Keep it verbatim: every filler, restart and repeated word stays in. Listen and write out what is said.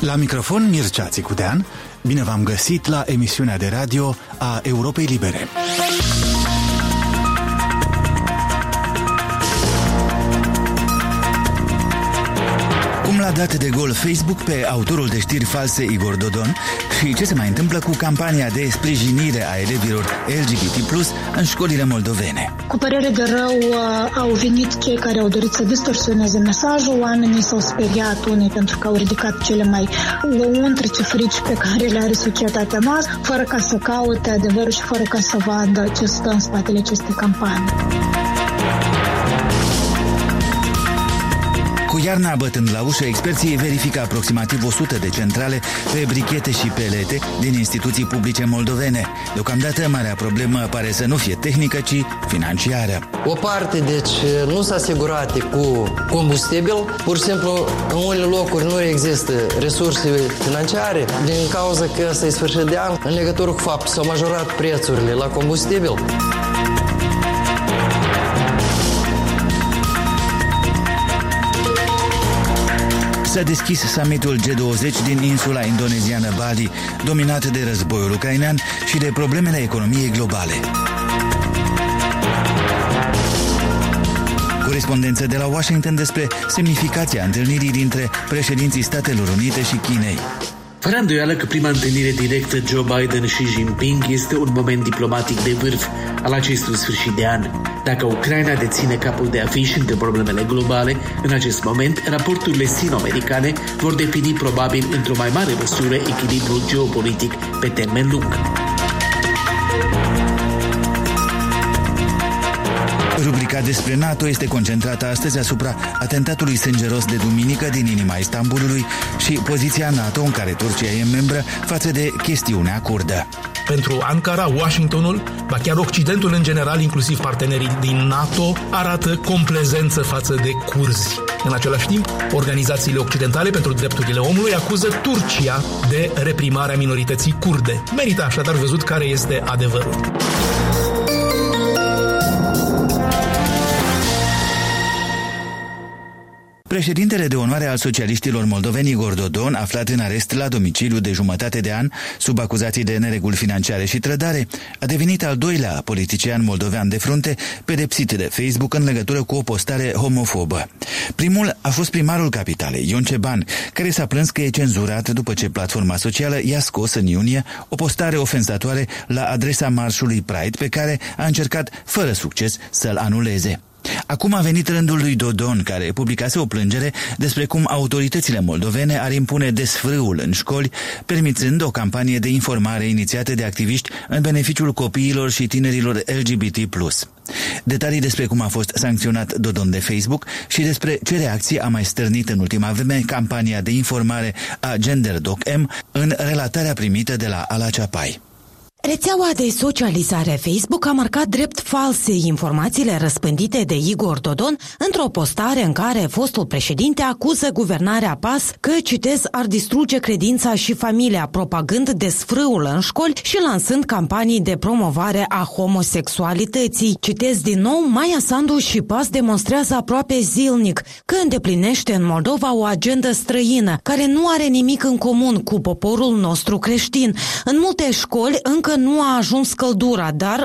La microfon Mircea Țicudean, bine v-am găsit la emisiunea de radio a Europei Libere. Cum l-a dat de gol Facebook pe autorul de știri false Igor Dodon și ce se mai întâmplă cu campania de sprijinire a elevilor L G B T plus în școlile moldovene. Cu părere de rău au venit cei care au dorit să distorsioneze mesajul, oamenii s-au speriat, unii pentru că au ridicat cele mai lăuntrice frici pe care le are societatea noastră, fără ca să caute adevărul și fără ca să vadă ce stă în spatele acestei campanii. Cu iarna bătând la ușă, experții verifică aproximativ o sută de centrale pe brichete și pelete din instituții publice moldovene. Deocamdată, marea problemă pare să nu fie tehnică, ci financiară. O parte, deci, nu s-a asigurat cu combustibil. Pur și simplu, în unele locuri nu există resurse financiare din cauza că ăsta e sfârșit de an. În legătură cu faptul s-au majorat prețurile la combustibil. S-a deschis summitul G douăzeci din insula indoneziană Bali, dominat de războiul ucrainean și de problemele economiei globale. Corespondență de la Washington despre semnificația întâlnirii dintre președinții Statelor Unite și Chinei. Fără îndoială că prima întâlnire directă Joe Biden și Xi Jinping este un moment diplomatic de vârf al acestui sfârșit de an. Dacă Ucraina deține capul de afiș între problemele globale, în acest moment, raporturile sino-americane vor defini probabil într-o mai mare măsură echilibrul geopolitic pe termen lung. Rubrica despre NATO este concentrată astăzi asupra atentatului sângeros de duminică din inima Istanbulului și poziția NATO în care Turcia e membră față de chestiunea kurdă. Pentru Ankara, Washingtonul, ba chiar Occidentul în general, inclusiv partenerii din NATO, arată complezență față de curzi. În același timp, organizațiile occidentale pentru drepturile omului acuză Turcia de reprimarea minorității kurde. Merită așadar văzut care este adevărul. Președintele de onoare al socialiștilor moldoveni Igor Dodon, aflat în arest la domiciliu de jumătate de an, sub acuzații de nereguli financiare și trădare, a devenit al doilea politician moldovean de frunte pedepsit de Facebook în legătură cu o postare homofobă. Primul a fost primarul capitalei, Ion Ceban, care s-a plâns că e cenzurat după ce platforma socială i-a scos în iunie o postare ofensatoare la adresa marșului Pride, pe care a încercat fără succes să-l anuleze. Acum a venit rândul lui Dodon, care publicase o plângere despre cum autoritățile moldovene ar impune desfrâul în școli, permițând o campanie de informare inițiată de activiști în beneficiul copiilor și tinerilor L G B T plus. Detalii despre cum a fost sancționat Dodon de Facebook și despre ce reacții a mai stârnit în ultima vreme campania de informare a GenderDocM în relatarea primită de la Ala Ceapai. Rețeaua de socializare Facebook a marcat drept false informațiile răspândite de Igor Dodon într-o postare în care fostul președinte acuză guvernarea P A S că, citez, ar distruge credința și familia, propagând desfrâul în școli și lansând campanii de promovare a homosexualității. Citez din nou, Maia Sandu și P A S demonstrează aproape zilnic că îndeplinește în Moldova o agendă străină, care nu are nimic în comun cu poporul nostru creștin. În multe școli încă nu a ajuns căldura, dar